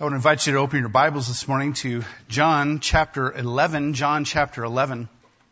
I would invite you to open your Bibles this morning to John chapter 11. John chapter 11.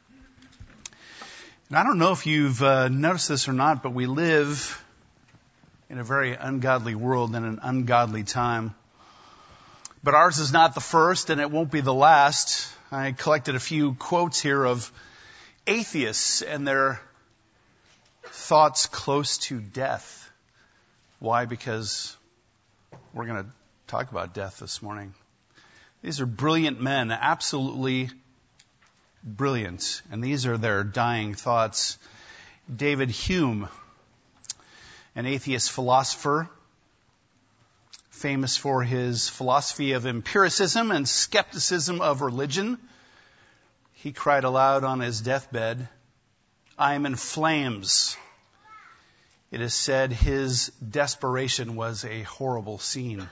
And I don't know if you've noticed this or not, but we live in a very ungodly world in an ungodly time. But ours is not the first, and it won't be the last. I collected a few quotes here of atheists and their thoughts close to death. Why? Because we're going to talk about death this morning. These are brilliant men, absolutely brilliant. And these are their dying thoughts. David Hume, an atheist philosopher, famous for his philosophy of empiricism and skepticism of religion. He cried aloud on his deathbed, "I am in flames." It is said his desperation was a horrible scene.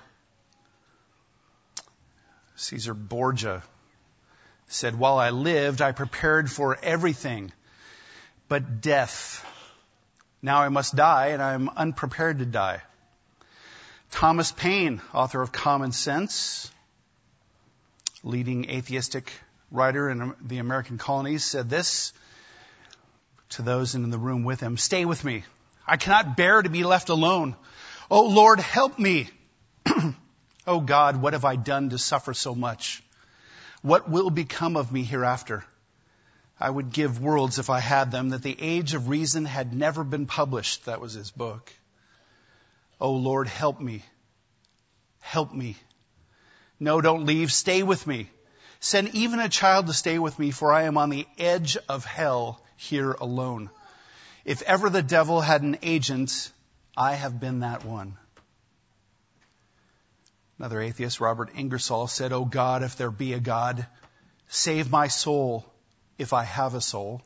Caesar Borgia said, "While I lived, I prepared for everything but death. Now I must die, and I am unprepared to die." Thomas Paine, author of Common Sense, leading atheistic writer in the American colonies, said this to those in the room with him: "Stay with me. I cannot bear to be left alone. Oh Lord, help me. Oh God, what have I done to suffer so much? What will become of me hereafter? I would give worlds, if I had them, that the Age of Reason had never been published." That was his book. Oh Lord, help me. Help me. No, don't leave. Stay with me. Send even a child to stay with me, for I am on the edge of hell here alone. If ever the devil had an agent, I have been that one. Another atheist, Robert Ingersoll, said, "Oh God, if there be a God, save my soul if I have a soul."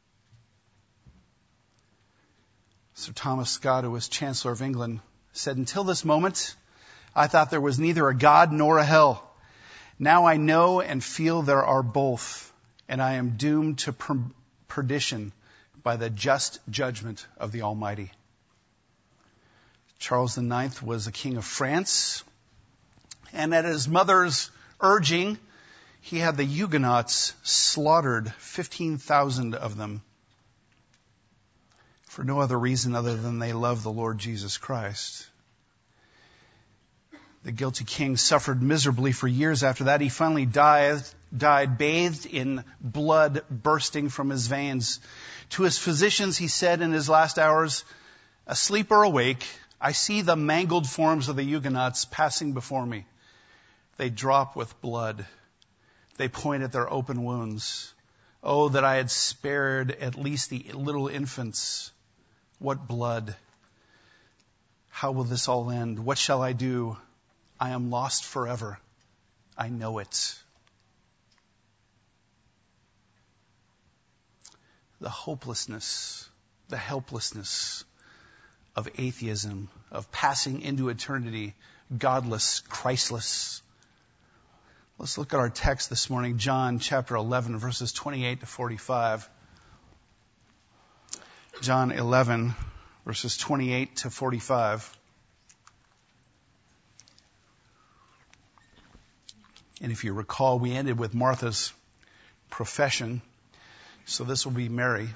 Sir Thomas Scott, who was Chancellor of England, said, "Until this moment, I thought there was neither a God nor a hell. Now I know and feel there are both, and I am doomed to perdition by the just judgment of the Almighty." Charles IX was a king of France, and at his mother's urging, he had the Huguenots slaughtered, 15,000 of them, for no other reason other than they loved the Lord Jesus Christ. The guilty king suffered miserably for years after that. He finally died bathed in blood bursting from his veins. To his physicians, he said in his last hours, "Asleep or awake, I see the mangled forms of the Huguenots passing before me. They drop with blood. They point at their open wounds. Oh, that I had spared at least the little infants. What blood! How will this all end? What shall I do? I am lost forever. I know it." The hopelessness, the helplessness of atheism, of passing into eternity, godless, Christless. Let's look at our text this morning, John chapter 11, verses 28 to 45. John 11, verses 28 to 45. And if you recall, we ended with Martha's profession. So this will be Mary.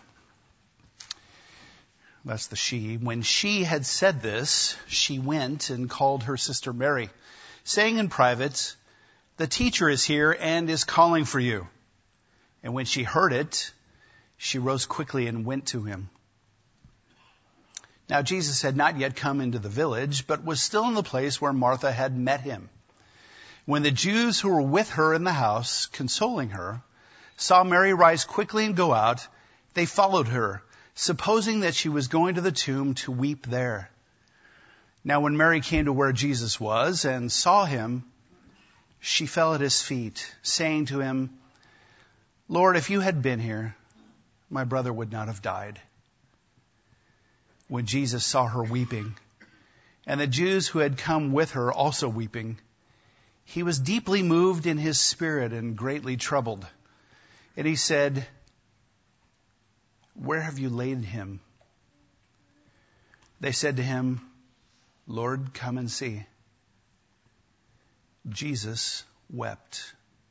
That's the she. When she had said this, she went and called her sister Mary, saying in private, "The teacher is here and is calling for you." And when she heard it, she rose quickly and went to him. Now Jesus had not yet come into the village, but was still in the place where Martha had met him. When the Jews who were with her in the house, consoling her, saw Mary rise quickly and go out, they followed her, supposing that she was going to the tomb to weep there. Now when Mary came to where Jesus was and saw him, she fell at his feet, saying to him, "Lord, if you had been here, my brother would not have died." When Jesus saw her weeping, and the Jews who had come with her also weeping, he was deeply moved in his spirit and greatly troubled. And he said, "Where have you laid him?" They said to him, "Lord, come and see." Jesus wept.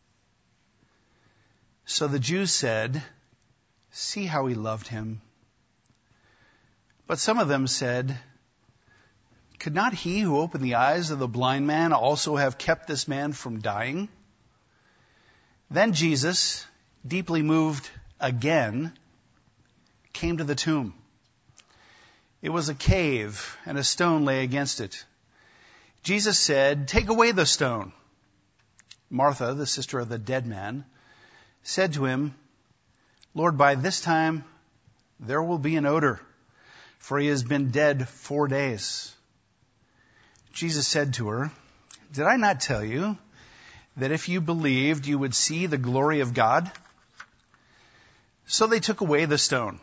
So the Jews said, "See how he loved him." But some of them said, "Could not he who opened the eyes of the blind man also have kept this man from dying?" Then Jesus, deeply moved again, came to the tomb. It was a cave, and a stone lay against it. Jesus said, "Take away the stone." Martha, the sister of the dead man, said to him, "Lord, by this time there will be an odor, for he has been dead 4 days." Jesus said to her, "Did I not tell you that if you believed, you would see the glory of God?" So they took away the stone.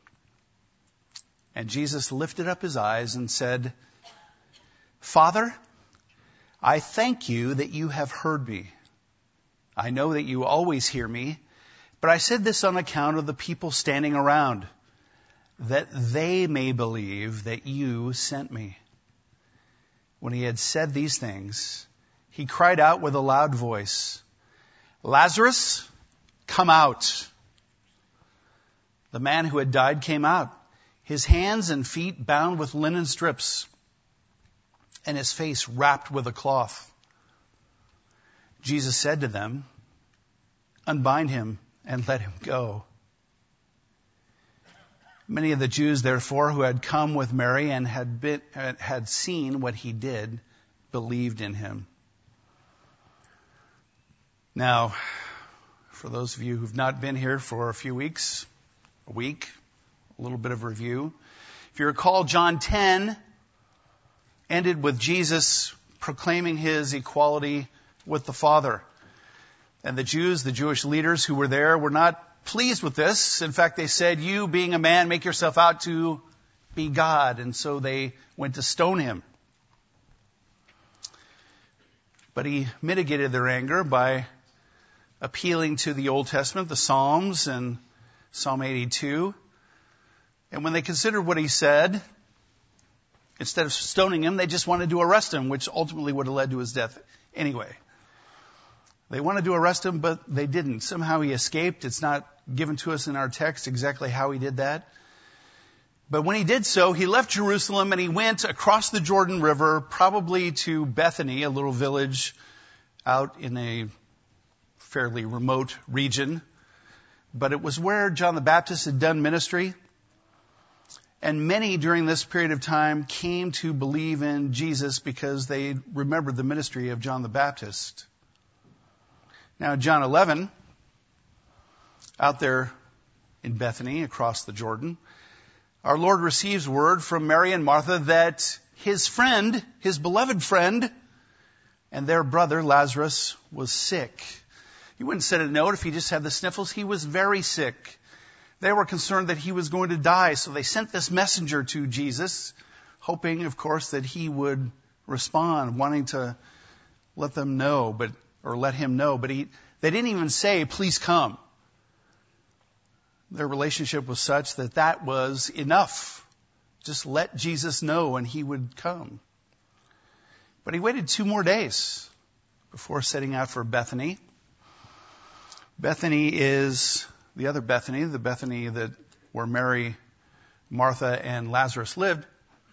And Jesus lifted up his eyes and said, "Father, I thank you that you have heard me. I know that you always hear me, but I said this on account of the people standing around, that they may believe that you sent me." When he had said these things, he cried out with a loud voice, "Lazarus, come out." The man who had died came out, his hands and feet bound with linen strips, and his face wrapped with a cloth. Jesus said to them, "Unbind him and let him go." Many of the Jews, therefore, who had come with Mary and had seen what he did, believed in him. Now, for those of you who've not been here for a few weeks, a week, a little bit of review. If you recall, John 10 ended with Jesus proclaiming his equality with the Father. And the Jews, the Jewish leaders who were there, were not pleased with this. In fact, they said, "You, being a man, make yourself out to be God." And so they went to stone him. But he mitigated their anger by appealing to the Old Testament, the Psalms, and Psalm 82. And when they considered what he said, instead of stoning him, they just wanted to arrest him, which ultimately would have led to his death anyway. They wanted to arrest him, but they didn't. Somehow he escaped. It's not given to us in our text exactly how he did that. But when he did so, he left Jerusalem and he went across the Jordan River, probably to Bethany, a little village out in a fairly remote region. But it was where John the Baptist had done ministry. And many during this period of time came to believe in Jesus because they remembered the ministry of John the Baptist. Now, John 11, out there in Bethany, across the Jordan, our Lord receives word from Mary and Martha that his friend, his beloved friend, and their brother Lazarus was sick. He wouldn't send a note if he just had the sniffles. He was very sick. They were concerned that he was going to die, so they sent this messenger to Jesus, hoping, of course, that he would respond, wanting to let them know, or let him know. But they didn't even say, "Please come." Their relationship was such that that was enough. Just let Jesus know and he would come. But he waited 2 more days before setting out for Bethany. Bethany is the other Bethany, the Bethany where Mary, Martha, and Lazarus lived.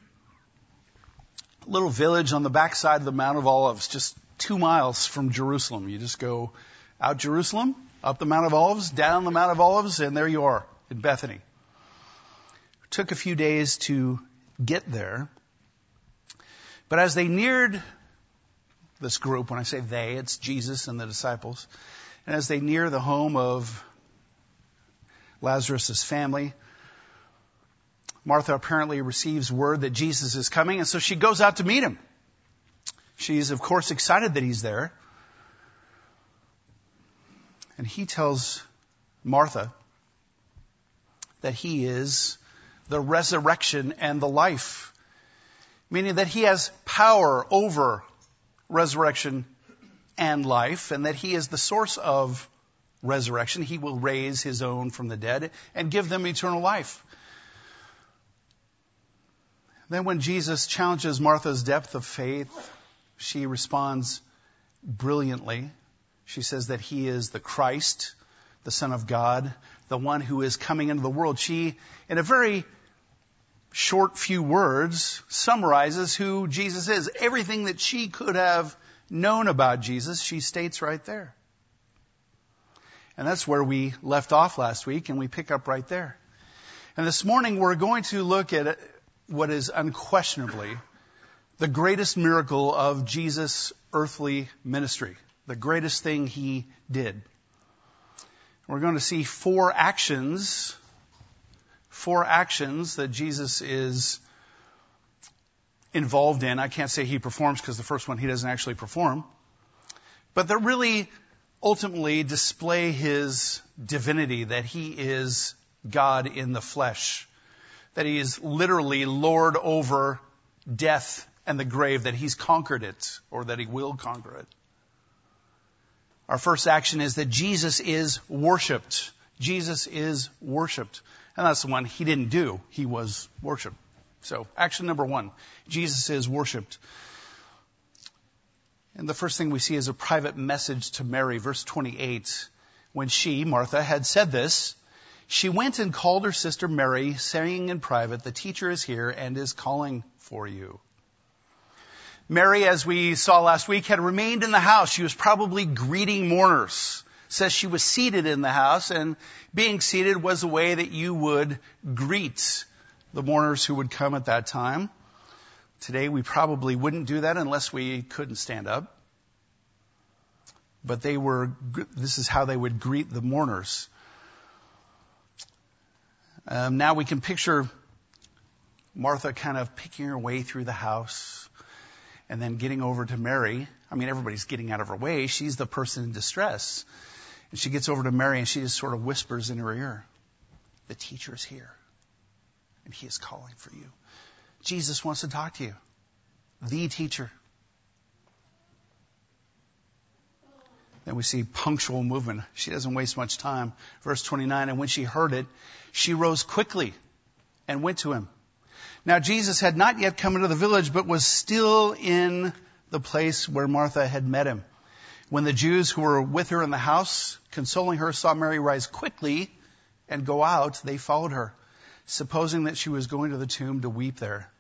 A little village on the backside of the Mount of Olives, just 2 miles from Jerusalem. You just go out Jerusalem, up the Mount of Olives, down the Mount of Olives, and there you are in Bethany. It took a few days to get there. But as they neared this group, when I say they, it's Jesus and the disciples, and as they near the home of Lazarus' family, Martha apparently receives word that Jesus is coming, and so she goes out to meet him. She's, of course, excited that he's there. And he tells Martha that he is the resurrection and the life, meaning that he has power over resurrection and life, and that he is the source of resurrection. He will raise his own from the dead and give them eternal life. Then when Jesus challenges Martha's depth of faith, she responds, brilliantly. She says that he is the Christ, the Son of God, the one who is coming into the world. She, in a very short few words, summarizes who Jesus is. Everything that she could have known about Jesus, she states right there. And that's where we left off last week, and we pick up right there. And this morning we're going to look at what is unquestionably the greatest miracle of Jesus' earthly ministry, the greatest thing he did. We're going to see four actions that Jesus is involved in. I can't say he performs because the first one he doesn't actually perform. But that really ultimately display his divinity, that he is God in the flesh, that he is literally Lord over death and the grave, that he's conquered it, or that he will conquer it. Our first action is that Jesus is worshipped. Jesus is worshipped. And that's the one he didn't do. He was worshipped. So, action number one, Jesus is worshipped. And the first thing we see is a private message to Mary, verse 28. When she, Martha, had said this, she went and called her sister Mary, saying in private, "The teacher is here and is calling for you." Mary, as we saw last week, had remained in the house. She was probably greeting mourners. It says she was seated in the house, and being seated was a way that you would greet the mourners who would come at that time. Today we probably wouldn't do that unless we couldn't stand up. But this is how they would greet the mourners. Now we can picture Martha kind of picking her way through the house and then getting over to Mary. I mean, everybody's getting out of her way. She's the person in distress. And she gets over to Mary and she just sort of whispers in her ear, "The teacher is here and he is calling for you." Jesus wants to talk to you. The teacher. Then we see punctual movement. She doesn't waste much time. Verse 29, and when she heard it, she rose quickly and went to him. Now Jesus had not yet come into the village, but was still in the place where Martha had met him. When the Jews who were with her in the house, consoling her, saw Mary rise quickly and go out, they followed her, supposing that she was going to the tomb to weep there.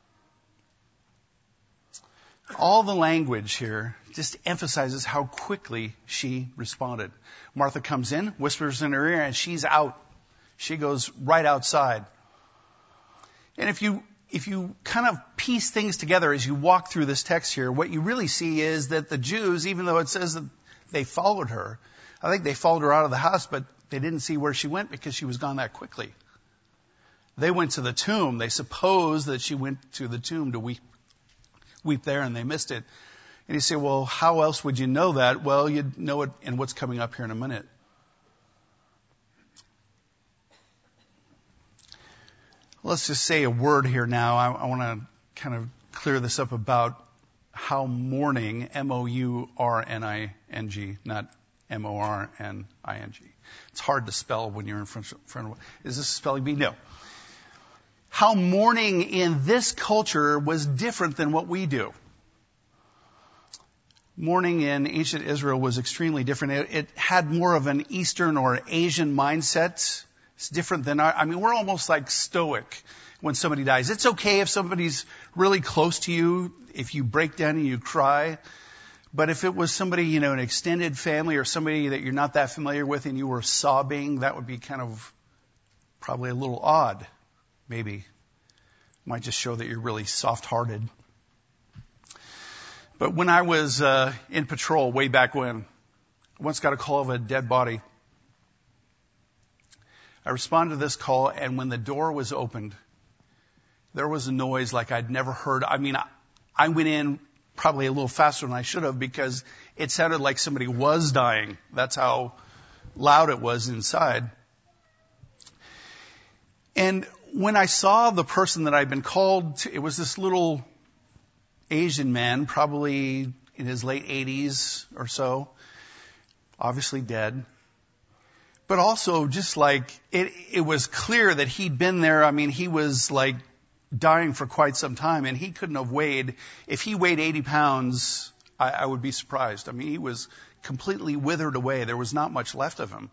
All the language here just emphasizes how quickly she responded. Martha comes in, whispers in her ear, and she's out. She goes right outside. And if you kind of piece things together as you walk through this text here, what you really see is that the Jews, even though it says that they followed her, I think they followed her out of the house, but they didn't see where she went because she was gone that quickly. They went to the tomb. They supposed that she went to the tomb to weep there, and they missed it. And you say, well, how else would you know that? Well, you'd know it in what's coming up here in a minute. Let's just say a word here now. I want to kind of clear this up about how mourning, M-O-U-R-N-I-N-G, not M-O-R-N-I-N-G. It's hard to spell when you're in front of. Is this a spelling bee? No. How mourning in this culture was different than what we do. Mourning in ancient Israel was extremely different. It had more of an Eastern or Asian mindset. It's different than we're almost like stoic when somebody dies. It's okay if somebody's really close to you, if you break down and you cry. But if it was somebody, an extended family or somebody that you're not that familiar with and you were sobbing, that would be kind of probably a little odd, maybe. Might just show that you're really soft-hearted. But when I was in patrol way back when, I once got a call of a dead body. I responded to this call, and when the door was opened, there was a noise like I'd never heard. I went in probably a little faster than I should have because it sounded like somebody was dying. That's how loud it was inside. And when I saw the person that I'd been called to, it was this little Asian man, probably in his late 80s or so, obviously dead. But also just like, it was clear that he'd been there. He was like dying for quite some time, and he couldn't have weighed, if he weighed 80 pounds, I would be surprised. I mean, he was completely withered away. There was not much left of him.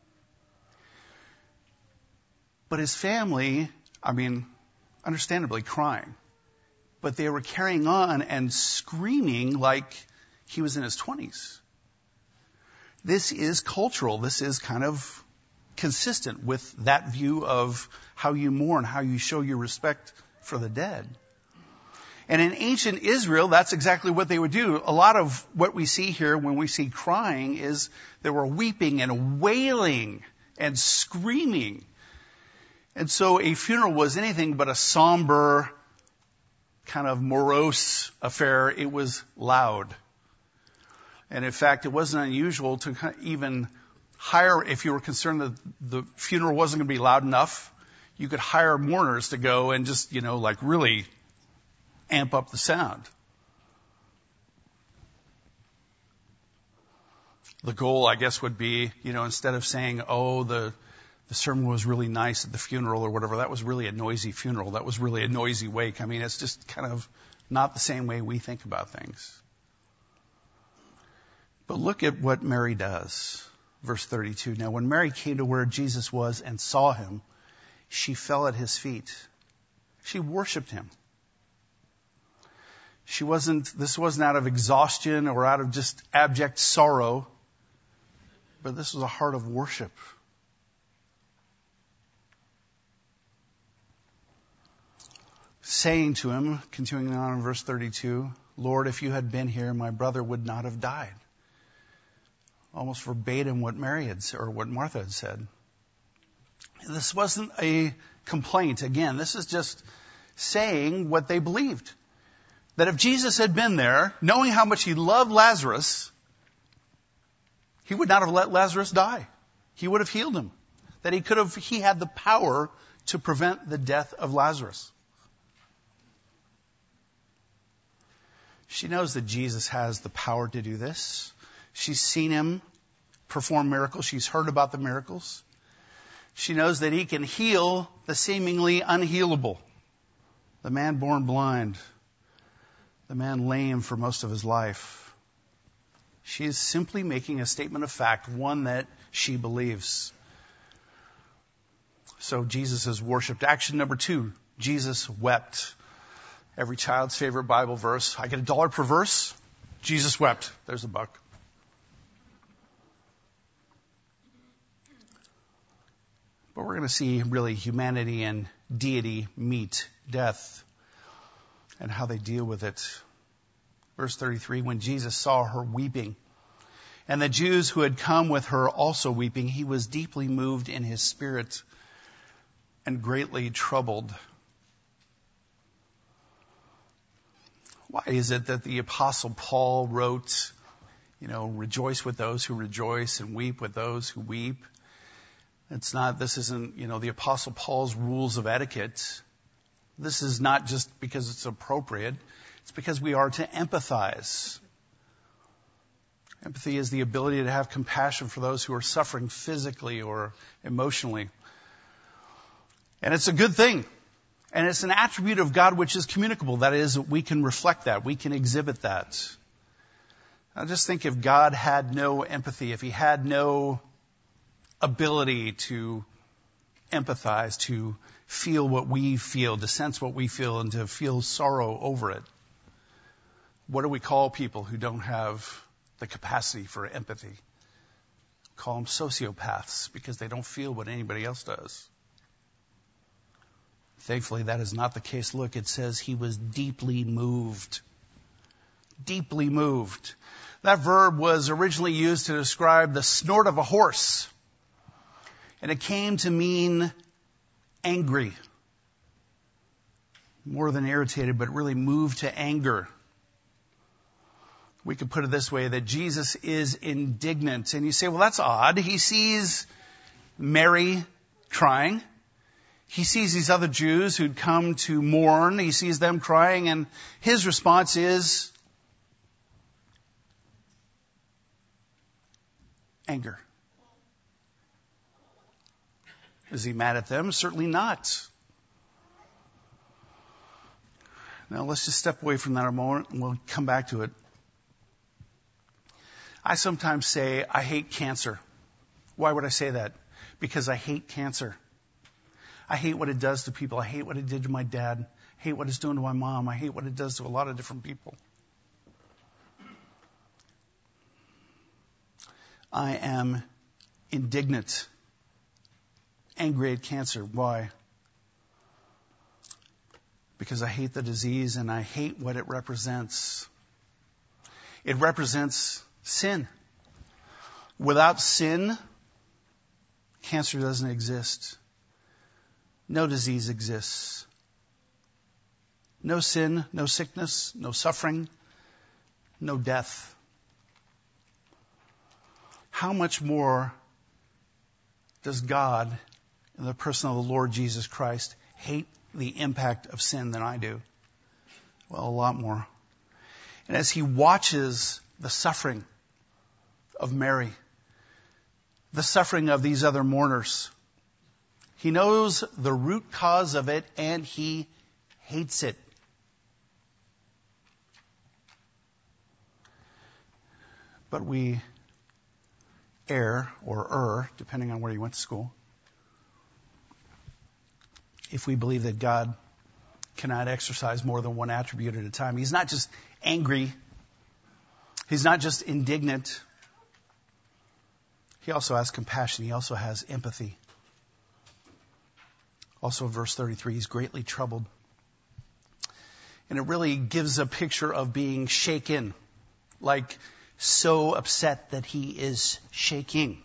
But his family, I mean, understandably crying. But they were carrying on and screaming like he was in his 20s. This is cultural. This is kind of consistent with that view of how you mourn, how you show your respect for the dead. And in ancient Israel, that's exactly what they would do. A lot of what we see here when we see crying is there were weeping and wailing and screaming. And so a funeral was anything but a somber, kind of morose affair. It was loud. And in fact, it wasn't unusual to even hire, if you were concerned that the funeral wasn't going to be loud enough, you could hire mourners to go and just, like really amp up the sound. The goal, I guess, would be, instead of saying, oh, the sermon was really nice at the funeral or whatever, that was really a noisy funeral. That was really a noisy wake. I mean, it's just kind of not the same way we think about things. But look at what Mary does. Verse 32. Now, when Mary came to where Jesus was and saw him, she fell at his feet. She worshiped him. This wasn't out of exhaustion or out of just abject sorrow, but this was a heart of worship. Saying to him, continuing on in verse 32, Lord, if you had been here, my brother would not have died. Almost verbatim what Mary had said, or what Martha had said. This wasn't a complaint. Again, this is just saying what they believed. That if Jesus had been there, knowing how much he loved Lazarus, he would not have let Lazarus die. He would have healed him. That he had the power to prevent the death of Lazarus. She knows that Jesus has the power to do this. She's seen him perform miracles. She's heard about the miracles. She knows that he can heal the seemingly unhealable. The man born blind. The man lame for most of his life. She is simply making a statement of fact, one that she believes. So Jesus is worshipped. Action number 2, Jesus wept. Every child's favorite Bible verse. I get $1 per verse. Jesus wept. There's $1. But we're going to see really humanity and deity meet death and how they deal with it. Verse 33, when Jesus saw her weeping, and the Jews who had come with her also weeping, he was deeply moved in his spirit and greatly troubled. Why is it that the Apostle Paul wrote, rejoice with those who rejoice and weep with those who weep? This isn't, the Apostle Paul's rules of etiquette. This is not just because it's appropriate. It's because we are to empathize. Empathy is the ability to have compassion for those who are suffering physically or emotionally. And it's a good thing. And it's an attribute of God which is communicable. That is, we can reflect that. We can exhibit that. I just think if God had no empathy, if he had no ability to empathize, to feel what we feel, to sense what we feel, and to feel sorrow over it, what do we call people who don't have the capacity for empathy? Call them sociopaths because they don't feel what anybody else does. Thankfully, that is not the case. Look, it says he was deeply moved. Deeply moved. That verb was originally used to describe the snort of a horse. And it came to mean angry. More than irritated, but really moved to anger. We could put it this way, that Jesus is indignant. And you say, well, that's odd. He sees Mary crying. He sees these other Jews who'd come to mourn. He sees them crying, and his response is anger. Is he mad at them? Certainly not. Now let's just step away from that a moment, and we'll come back to it. I sometimes say, I hate cancer. Why would I say that? Because I hate cancer. I hate what it does to people. I hate what it did to my dad. I hate what it's doing to my mom. I hate what it does to a lot of different people. I am indignant, angry at cancer. Why? Because I hate the disease and I hate what it represents. It represents sin. Without sin, cancer doesn't exist. No disease exists. No sin, no sickness, no suffering, no death. How much more does God, in the person of the Lord Jesus Christ, hate the impact of sin than I do? Well, a lot more. And as he watches the suffering of Mary, the suffering of these other mourners, he knows the root cause of it and he hates it. But we err, depending on where you went to school, if we believe that God cannot exercise more than one attribute at a time. He's not just angry. He's not just indignant. He also has compassion. He also has empathy. Also, verse 33, he's greatly troubled. And it really gives a picture of being shaken, like so upset that he is shaking.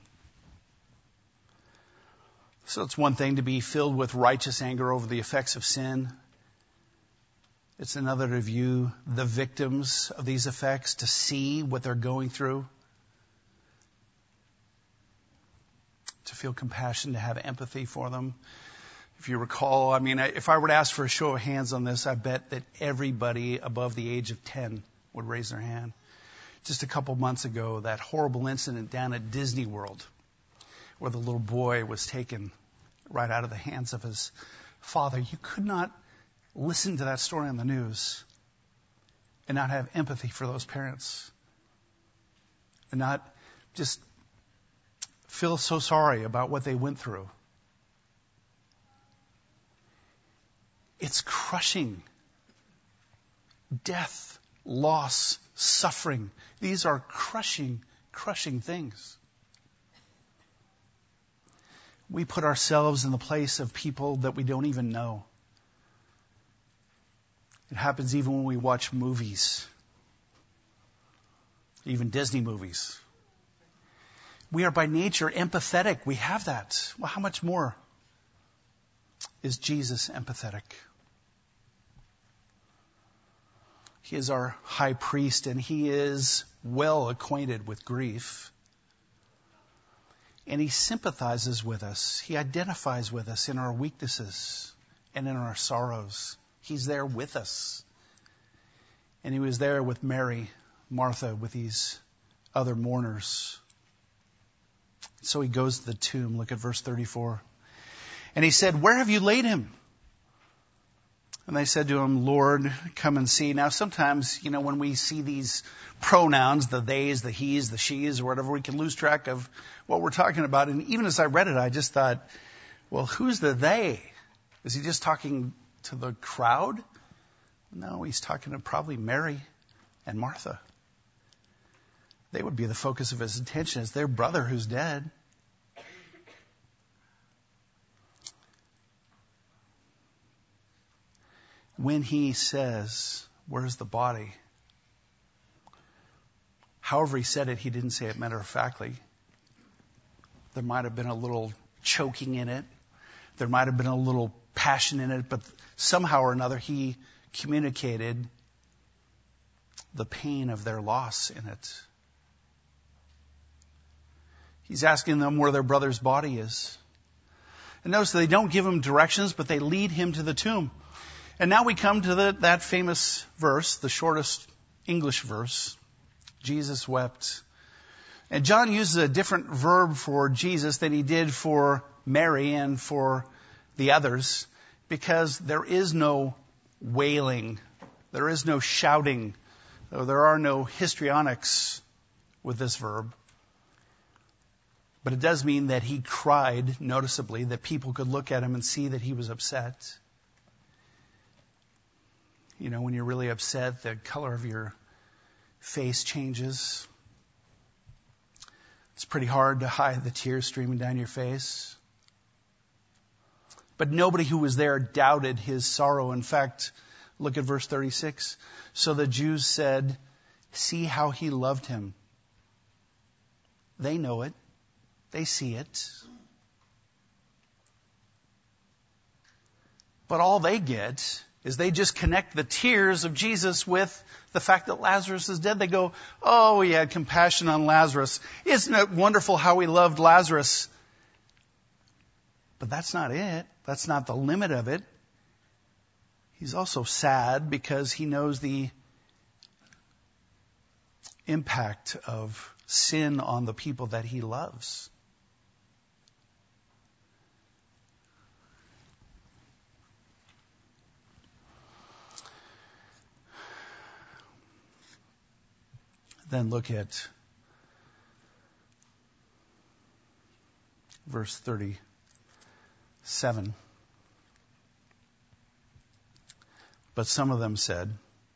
So it's one thing to be filled with righteous anger over the effects of sin. It's another to view the victims of these effects, to see what they're going through, to feel compassion, to have empathy for them. If you recall, if I were to ask for a show of hands on this, I bet that everybody above the age of 10 would raise their hand. Just a couple months ago, that horrible incident down at Disney World, where the little boy was taken right out of the hands of his father. You could not listen to that story on the news and not have empathy for those parents and not just feel so sorry about what they went through. It's crushing. Death, loss, suffering. These are crushing things. We put ourselves in the place of people that we don't even know. It happens even when we watch movies, even Disney movies. We are by nature empathetic. We have that. Well, how much more is Jesus empathetic? He is our high priest, and he is well acquainted with grief. And he sympathizes with us. He identifies with us in our weaknesses and in our sorrows. He's there with us. And he was there with Mary, Martha, with these other mourners. So he goes to the tomb. Look at verse 34. And he said, "Where have you laid him?" And they said to him, "Lord, come and see." Now, sometimes, when we see these pronouns, the theys, the he's, the she's, or whatever, we can lose track of what we're talking about. And even as I read it, I just thought, well, who's the they? Is he just talking to the crowd? No, he's talking to probably Mary and Martha. They would be the focus of his attention. It's their brother who's dead. When he says, "Where's the body?" However he said it, he didn't say it matter-of-factly. There might have been a little choking in it. There might have been a little passion in it, but somehow or another he communicated the pain of their loss in it. He's asking them where their brother's body is. And notice they don't give him directions, but they lead him to the tomb. And now we come to that famous verse, the shortest English verse. Jesus wept. And John uses a different verb for Jesus than he did for Mary and for the others, because there is no wailing, there is no shouting, there are no histrionics with this verb. But it does mean that he cried noticeably, that people could look at him and see that he was upset. You know, when you're really upset, the color of your face changes. It's pretty hard to hide the tears streaming down your face. But nobody who was there doubted his sorrow. In fact, look at verse 36. So the Jews said, "See how he loved him." They know it. They see it. But all they get is they just connect the tears of Jesus with the fact that Lazarus is dead. They go, "Oh, he had compassion on Lazarus. Isn't it wonderful how he loved Lazarus?" But that's not it. That's not the limit of it. He's also sad because he knows the impact of sin on the people that he loves. Then look at verse 37. But some of them said,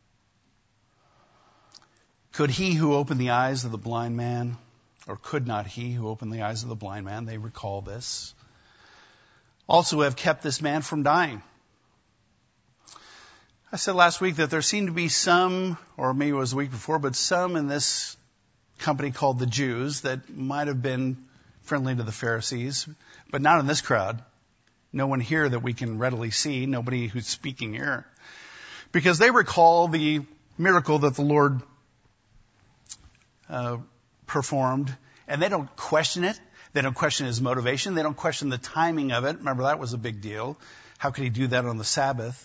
"Could he who opened the eyes of the blind man, or could not he who opened the eyes of the blind man," they recall this, "also have kept this man from dying?" I said last week that there seemed to be some, or maybe it was the week before, but some in this company called the Jews that might have been friendly to the Pharisees, but not in this crowd. No one here that we can readily see, nobody who's speaking here. Because they recall the miracle that the Lord performed, and they don't question it. They don't question his motivation. They don't question the timing of it. Remember, that was a big deal. How could he do that on the Sabbath?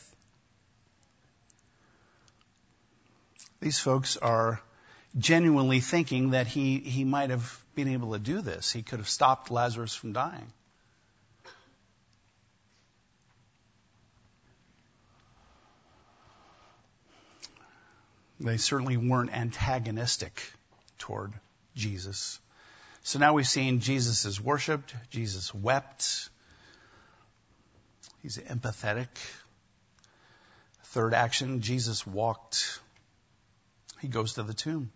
These folks are genuinely thinking that he might have been able to do this. He could have stopped Lazarus from dying. They certainly weren't antagonistic toward Jesus. So now we've seen Jesus is worshipped. Jesus wept. He's empathetic. Third action, Jesus walked. He goes to the tomb.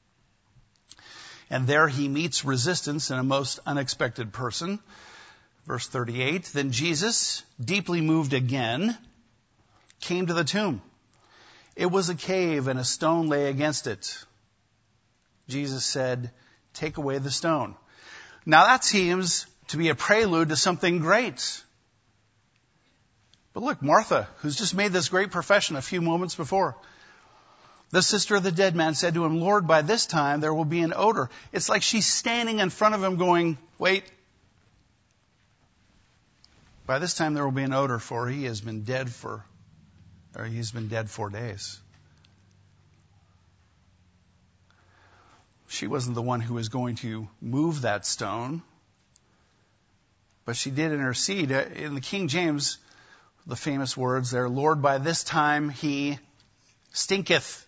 And there he meets resistance in a most unexpected person. Verse 38, then Jesus, deeply moved again, came to the tomb. It was a cave and a stone lay against it. Jesus said, "Take away the stone." Now that seems to be a prelude to something great. But look, Martha, who's just made this great profession a few moments before, the sister of the dead man, said to him, "Lord, by this time there will be an odor." It's like she's standing in front of him going, "Wait. By this time there will be an odor, for he's been dead 4 days. She wasn't the one who was going to move that stone, but she did intercede. In the King James, the famous words there, "Lord, by this time he stinketh."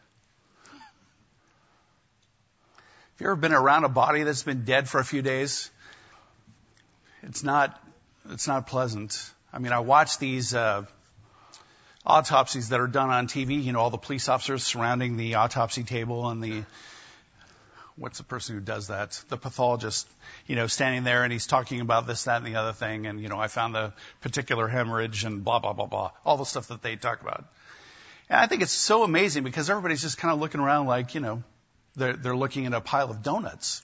Have you ever been around a body that's been dead for a few days? It's not pleasant. I mean, I watch these autopsies that are done on TV. You know, all the police officers surrounding the autopsy table and what's the person who does that? The pathologist, standing there and he's talking about this, that, and the other thing. And, I found the particular hemorrhage and blah, blah, blah, blah. All the stuff that they talk about. And I think it's so amazing because everybody's just kind of looking around like, they're looking at a pile of donuts.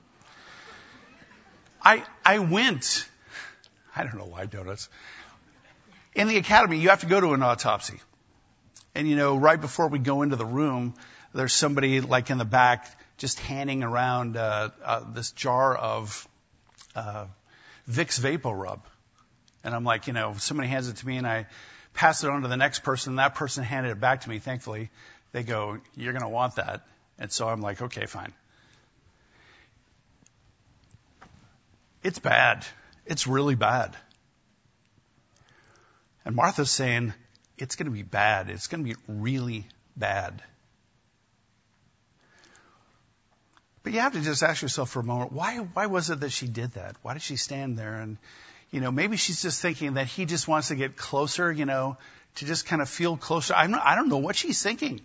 I went, I don't know why donuts. In the academy, you have to go to an autopsy. And, right before we go into the room, there's somebody like in the back just handing around this jar of Vicks VapoRub. And I'm like, somebody hands it to me and I pass it on to the next person. And that person handed it back to me, thankfully. They go, "You're going to want that." And so I'm like, okay, fine. It's bad. It's really bad. And Martha's saying, it's going to be bad. It's going to be really bad. But you have to just ask yourself for a moment, why was it that she did that? Why did she stand there? And, maybe she's just thinking that he just wants to get closer, to just kind of feel closer. I don't know what she's thinking.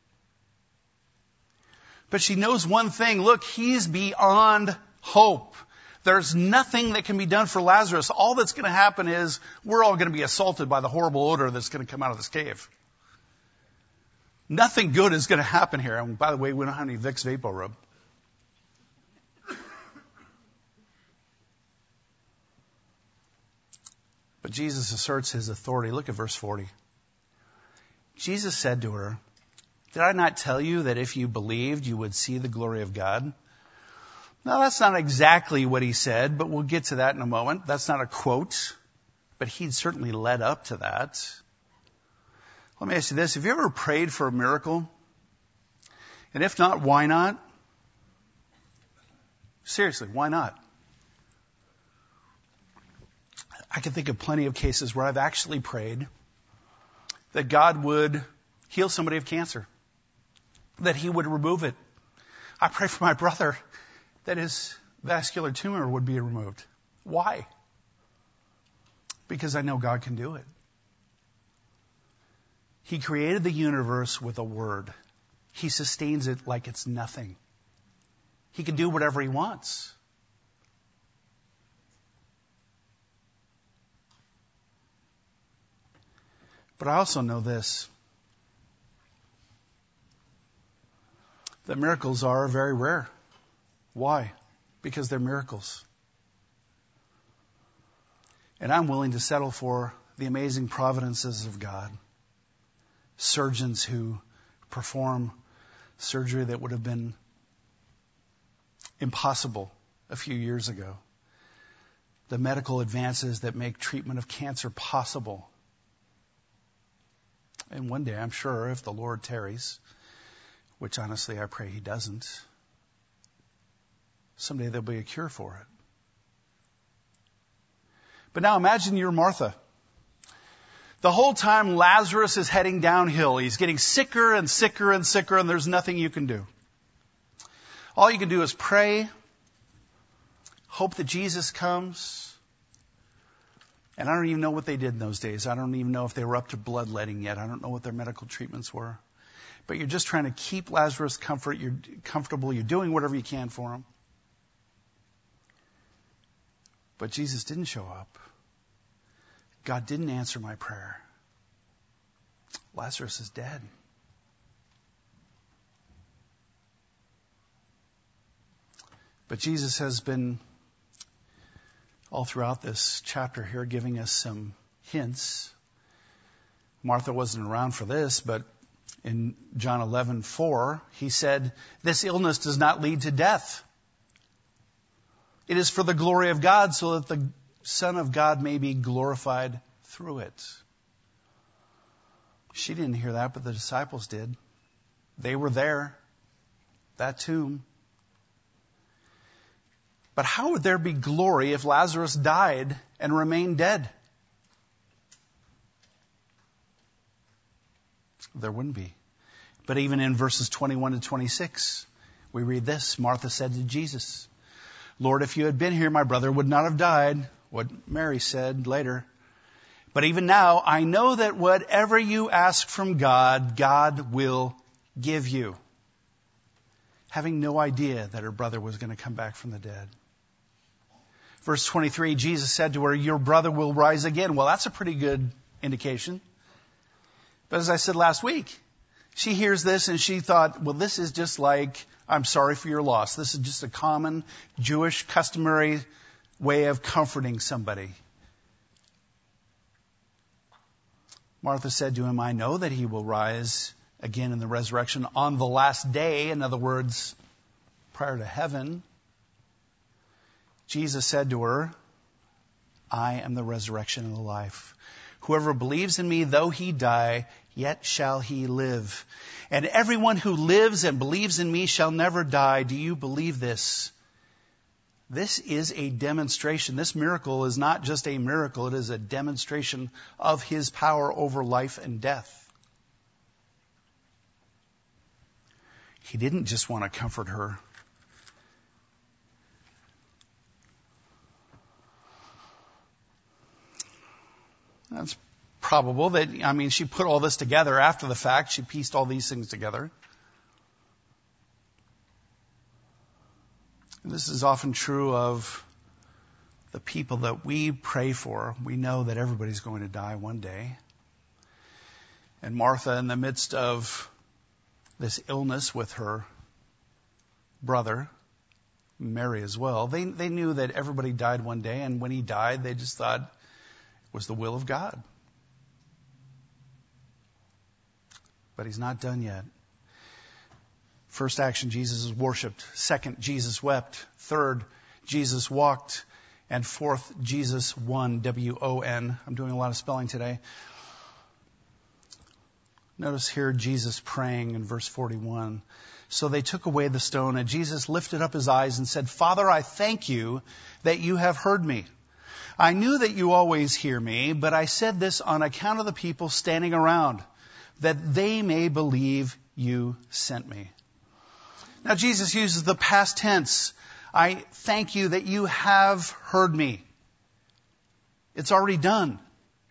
But she knows one thing. Look, he's beyond hope. There's nothing that can be done for Lazarus. All that's going to happen is we're all going to be assaulted by the horrible odor that's going to come out of this cave. Nothing good is going to happen here. And by the way, we don't have any Vicks VapoRub. But Jesus asserts his authority. Look at verse 40. Jesus said to her, "Did I not tell you that if you believed, you would see the glory of God?" Now, that's not exactly what he said, but we'll get to that in a moment. That's not a quote, but he'd certainly led up to that. Let me ask you this. Have you ever prayed for a miracle? And if not, why not? Seriously, why not? I can think of plenty of cases where I've actually prayed that God would heal somebody of cancer, that he would remove it. I pray for my brother that his vascular tumor would be removed. Why? Because I know God can do it. He created the universe with a word. He sustains it like it's nothing. He can do whatever he wants. But I also know this, that miracles are very rare. Why? Because they're miracles. And I'm willing to settle for the amazing providences of God. Surgeons who perform surgery that would have been impossible a few years ago. The medical advances that make treatment of cancer possible. And one day, I'm sure, if the Lord tarries, which honestly I pray he doesn't, someday there'll be a cure for it. But now imagine you're Martha. The whole time Lazarus is heading downhill. He's getting sicker and sicker and sicker, and there's nothing you can do. All you can do is pray, hope that Jesus comes. And I don't even know what they did in those days. I don't even know if they were up to bloodletting yet. I don't know what their medical treatments were. But you're just trying to keep Lazarus comfortable. You're doing whatever you can for him. But Jesus didn't show up. God didn't answer my prayer. Lazarus is dead. But Jesus has been all throughout this chapter here giving us some hints. Martha wasn't around for this, but in John 11:4, he said, "This illness does not lead to death. It is for the glory of God, so that the Son of God may be glorified through it." She didn't hear that, but the disciples did. They were there, that tomb. But how would there be glory if Lazarus died and remained dead? There wouldn't be. But even in verses 21 to 26, we read this. Martha said to Jesus, "Lord, if you had been here, my brother would not have died." What Mary said later. "But even now, I know that whatever you ask from God, God will give you." Having no idea that her brother was going to come back from the dead. Verse 23, Jesus said to her, "Your brother will rise again." Well, that's a pretty good indication. But as I said last week, she hears this and she thought, well, this is just like, "I'm sorry for your loss." This is just a common Jewish customary way of comforting somebody. Martha said to him, "I know that he will rise again in the resurrection on the last day." In other words, prior to heaven. Jesus said to her, "I am the resurrection and the life. Whoever believes in me, though he die, yet shall he live. And everyone who lives and believes in me shall never die." Do you believe this? This is a demonstration. This miracle is not just a miracle. It is a demonstration of his power over life and death. He didn't just want to comfort her. probable that, she put all this together after the fact. She pieced all these things together. And this is often true of the people that we pray for. We know that everybody's going to die one day. And Martha, in the midst of this illness with her brother, Mary as well, they knew that everybody died one day, and when he died, they just thought it was the will of God. But he's not done yet. First action, Jesus is worshipped. Second, Jesus wept. Third, Jesus walked. And fourth, Jesus won, W-O-N. I'm doing a lot of spelling today. Notice here Jesus praying in verse 41. So they took away the stone, and Jesus lifted up his eyes and said, Father, I thank you that you have heard me. I knew that you always hear me, but I said this on account of the people standing around, that they may believe you sent me. Now Jesus uses the past tense. I thank you that you have heard me. It's already done.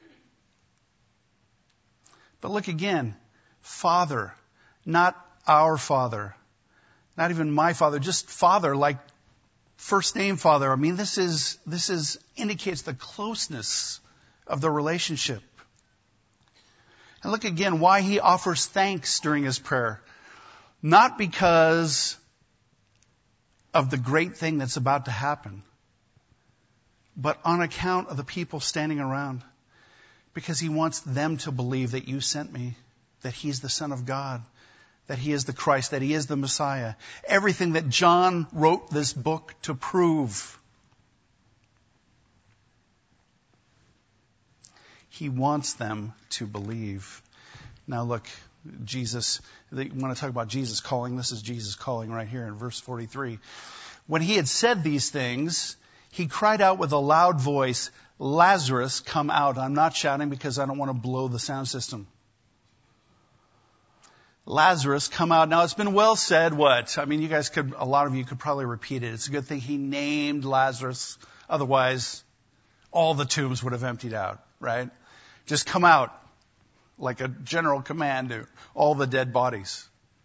But look again. Father, not our Father. Not even my Father, just Father, like first name Father. This indicates the closeness of the relationship. And look again why he offers thanks during his prayer. Not because of the great thing that's about to happen, but on account of the people standing around. Because he wants them to believe that you sent me, that he's the Son of God, that he is the Christ, that he is the Messiah. Everything that John wrote this book to prove. He wants them to believe. Now look, Jesus, you want to talk about Jesus calling? This is Jesus calling right here in verse 43. When he had said these things, he cried out with a loud voice, Lazarus, come out. I'm not shouting because I don't want to blow the sound system. Lazarus, come out. Now it's been well said what? A lot of you could probably repeat it. It's a good thing he named Lazarus. Otherwise, all the tombs would have emptied out, right? Just come out. Like a general command to all the dead bodies.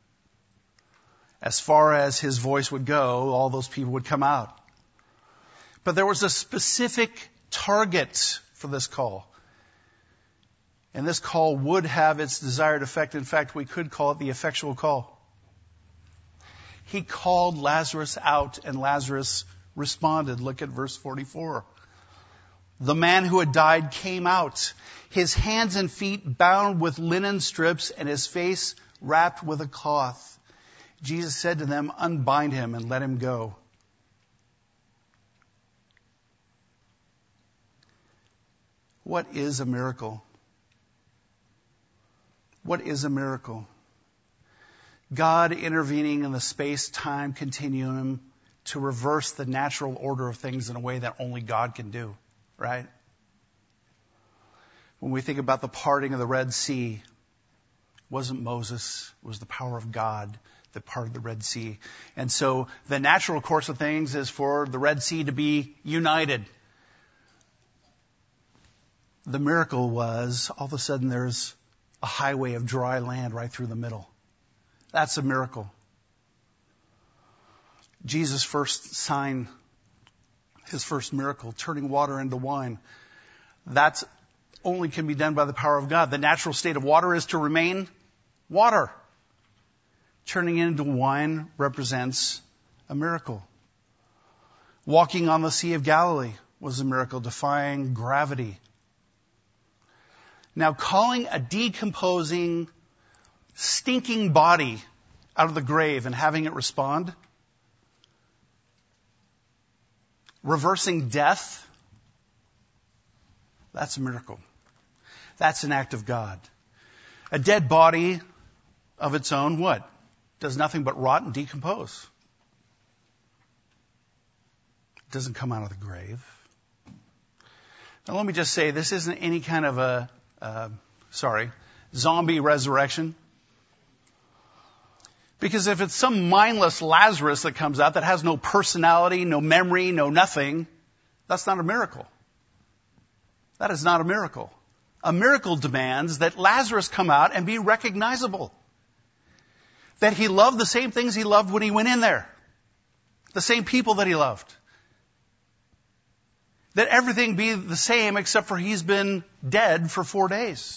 As far as his voice would go, all those people would come out. But there was a specific target for this call. And this call would have its desired effect. In fact, we could call it the effectual call. He called Lazarus out, and Lazarus responded. Look at verse 44. The man who had died came out, his hands and feet bound with linen strips and his face wrapped with a cloth. Jesus said to them, unbind him and let him go. What is a miracle? What is a miracle? God intervening in the space-time continuum to reverse the natural order of things in a way that only God can do. Right? When we think about the parting of the Red Sea, it wasn't Moses, it was the power of God that parted the Red Sea. And so the natural course of things is for the Red Sea to be united. The miracle was all of a sudden there's a highway of dry land right through the middle. That's a miracle. Jesus' first sign, his first miracle, turning water into wine. That only can be done by the power of God. The natural state of water is to remain water. Turning it into wine represents a miracle. Walking on the Sea of Galilee was a miracle, defying gravity. Now, calling a decomposing, stinking body out of the grave and having it respond, reversing death, that's a miracle. That's an act of God. A dead body of its own, what? Does nothing but rot and decompose. It doesn't come out of the grave. Now let me just say, this isn't any kind of a zombie resurrection. Because if it's some mindless Lazarus that comes out that has no personality, no memory, no nothing, that's not a miracle. That is not a miracle. A miracle demands that Lazarus come out and be recognizable. That he loved the same things he loved when he went in there. The same people that he loved. That everything be the same except for he's been dead for 4 days.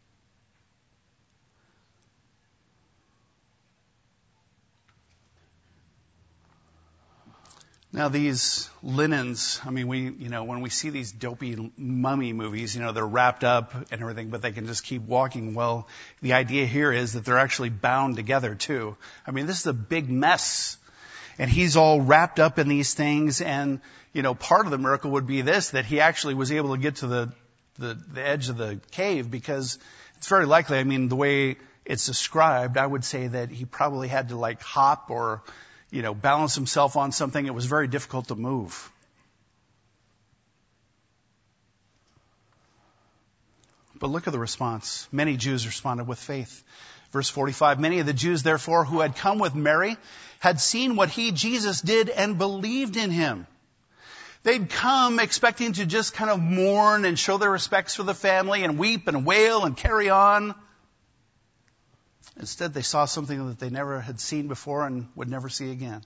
Now these linens, I mean, when we see these dopey mummy movies, they're wrapped up and everything, but they can just keep walking. Well, the idea here is that they're actually bound together too. I mean, this is a big mess. And he's all wrapped up in these things. And, part of the miracle would be this, that he actually was able to get to the edge of the cave, because it's very likely, the way it's described, I would say that he probably had to hop or balance himself on something. It was very difficult to move. But look at the response. Many Jews responded with faith. Verse 45, many of the Jews, therefore, who had come with Mary, had seen what he, Jesus, did and believed in him. They'd come expecting to just kind of mourn and show their respects for the family and weep and wail and carry on. Instead, they saw something that they never had seen before and would never see again.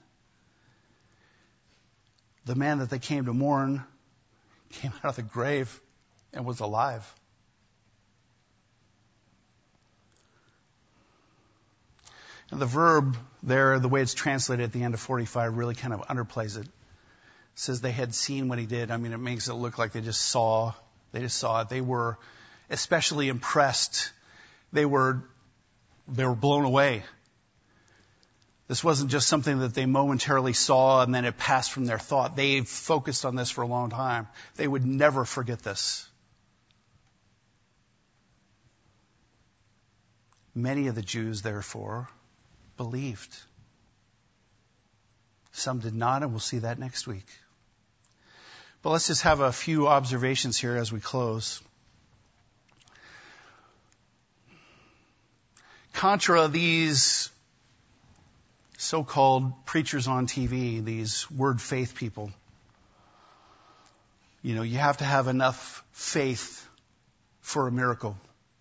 The man that they came to mourn came out of the grave and was alive. And the verb there, the way it's translated at the end of 45, really kind of underplays it. It says they had seen what he did. It makes it look like they just saw it. They were especially impressed. They were blown away. This wasn't just something that they momentarily saw and then it passed from their thought. They focused on this for a long time. They would never forget this. Many of the Jews, therefore, believed. Some did not, and we'll see that next week. But let's just have a few observations here as we close. Contra these so-called preachers on TV, these word faith people. You have to have enough faith for a miracle.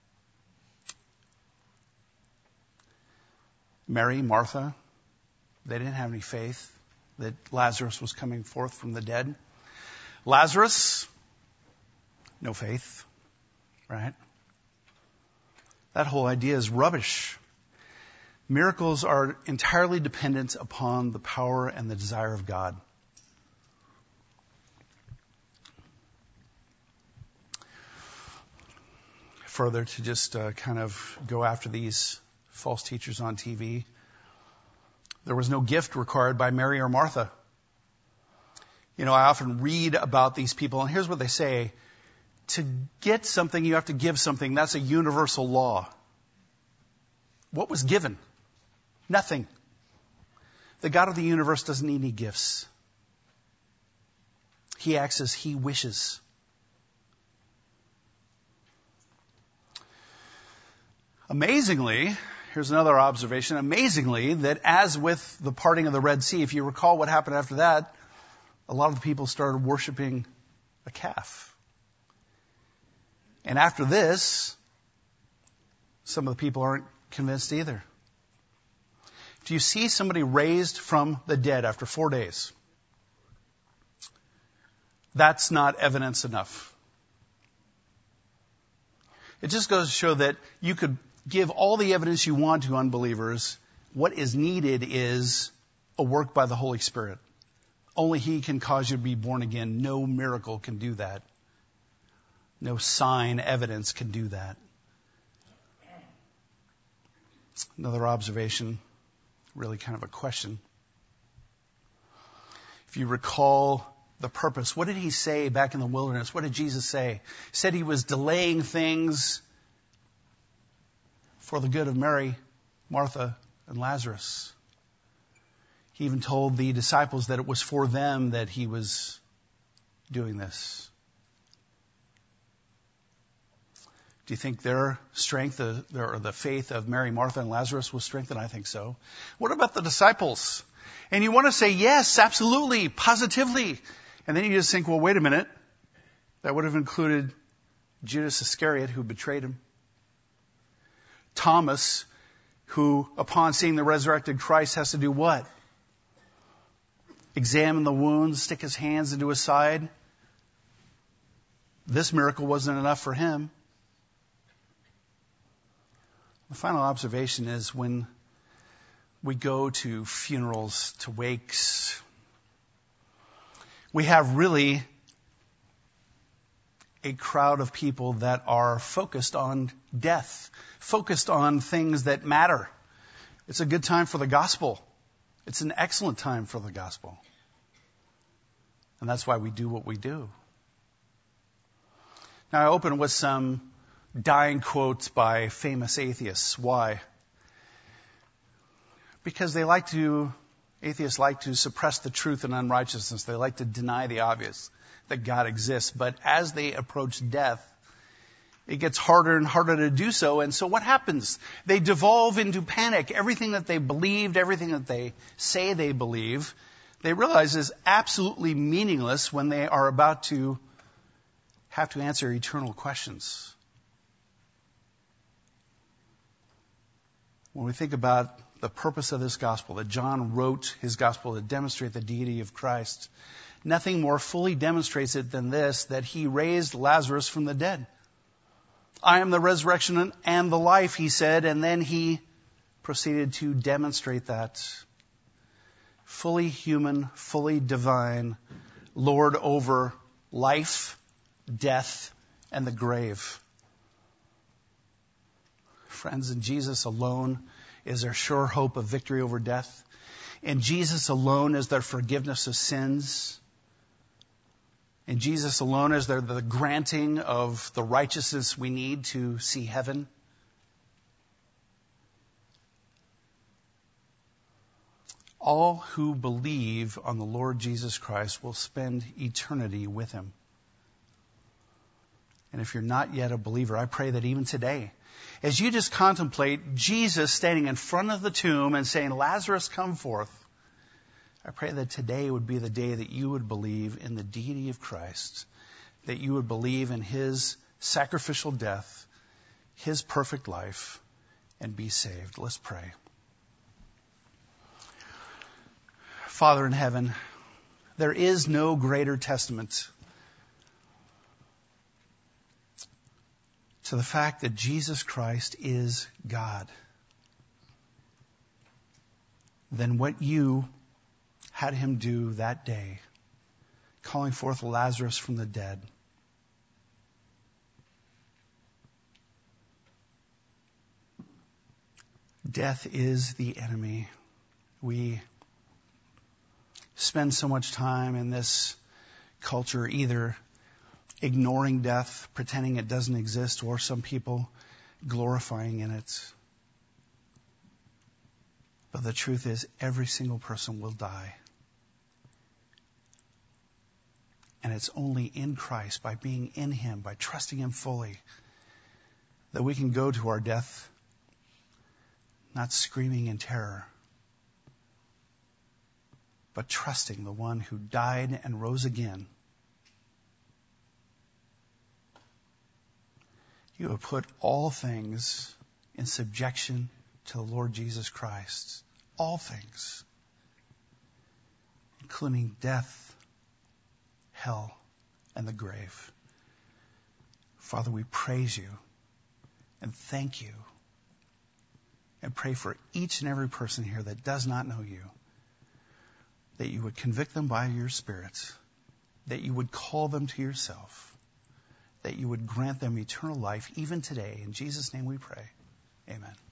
Mary, Martha, they didn't have any faith that Lazarus was coming forth from the dead. Lazarus, no faith, right? That whole idea is rubbish. Miracles are entirely dependent upon the power and the desire of God. Further, to just kind of go after these false teachers on TV, there was no gift required by Mary or Martha. I often read about these people, and here's what they say. To get something, you have to give something. That's a universal law. What was given? Nothing. The God of the universe doesn't need any gifts. He acts as he wishes. Amazingly, here's another observation. Amazingly, that as with the parting of the Red Sea, if you recall what happened after that, a lot of the people started worshiping a calf. And after this, some of the people aren't convinced either. Do you see somebody raised from the dead after 4 days? That's not evidence enough. It just goes to show that you could give all the evidence you want to unbelievers. What is needed is a work by the Holy Spirit. Only He can cause you to be born again. No miracle can do that. No sign, evidence can do that. Another observation, really kind of a question. If you recall the purpose, what did He say back in the wilderness? What did Jesus say? He said He was delaying things for the good of Mary, Martha, and Lazarus. He even told the disciples that it was for them that He was doing this. Do you think their strength, or the faith of Mary, Martha, and Lazarus was strengthened? I think so. What about the disciples? And you want to say, yes, absolutely, positively. And then you just think, well, wait a minute. That would have included Judas Iscariot, who betrayed him. Thomas, who, upon seeing the resurrected Christ, has to do what? Examine the wounds, stick his hands into his side. This miracle wasn't enough for him. The final observation is when we go to funerals, to wakes, we have really a crowd of people that are focused on death, focused on things that matter. It's a good time for the gospel. It's an excellent time for the gospel. And that's why we do what we do. Now I open with some dying quotes by famous atheists. Why? Because atheists like to suppress the truth and unrighteousness. They like to deny the obvious, that God exists. But as they approach death, it gets harder and harder to do so. And so what happens? They devolve into panic. Everything that they believed, everything that they say they believe, they realize is absolutely meaningless when they are about to have to answer eternal questions. When we think about the purpose of this gospel, that John wrote his gospel to demonstrate the deity of Christ, nothing more fully demonstrates it than this, that he raised Lazarus from the dead. I am the resurrection and the life, he said, and then he proceeded to demonstrate that. Fully human, fully divine, Lord over life, death, and the grave. Friends, in Jesus alone is their sure hope of victory over death. In Jesus alone is their forgiveness of sins. In Jesus alone is there the granting of the righteousness we need to see heaven. All who believe on the Lord Jesus Christ will spend eternity with him. And if you're not yet a believer, I pray that even today, as you just contemplate Jesus standing in front of the tomb and saying, Lazarus, come forth, I pray that today would be the day that you would believe in the deity of Christ, that you would believe in his sacrificial death, his perfect life, and be saved. Let's pray. Father in heaven, there is no greater testament to the fact that Jesus Christ is God than what you had him do that day, calling forth Lazarus from the dead. Death is the enemy. We spend so much time in this culture either ignoring death, pretending it doesn't exist, or some people glorifying in it. But the truth is, every single person will die. And it's only in Christ, by being in him, by trusting him fully, that we can go to our death not screaming in terror, but trusting the one who died and rose again. You have put all things in subjection to the Lord Jesus Christ. All things, including death, hell, and the grave. Father, we praise you and thank you and pray for each and every person here that does not know you, that you would convict them by your Spirit, that you would call them to yourself, that you would grant them eternal life even today. In Jesus' name we pray. Amen.